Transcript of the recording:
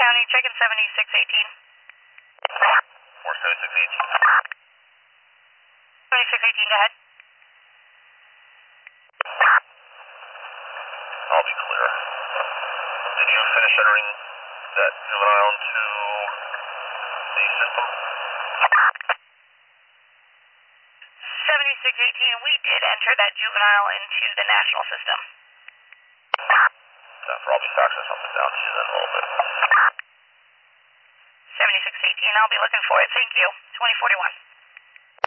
County, checking 7618. 47618. 7618, go ahead. I'll be clear. Did you finish entering that juvenile into the system? 7618, we did enter that juvenile into the national system. I'll be faxing something down to you then in a little bit. 7618, I'll be looking for it. Thank you. 2041.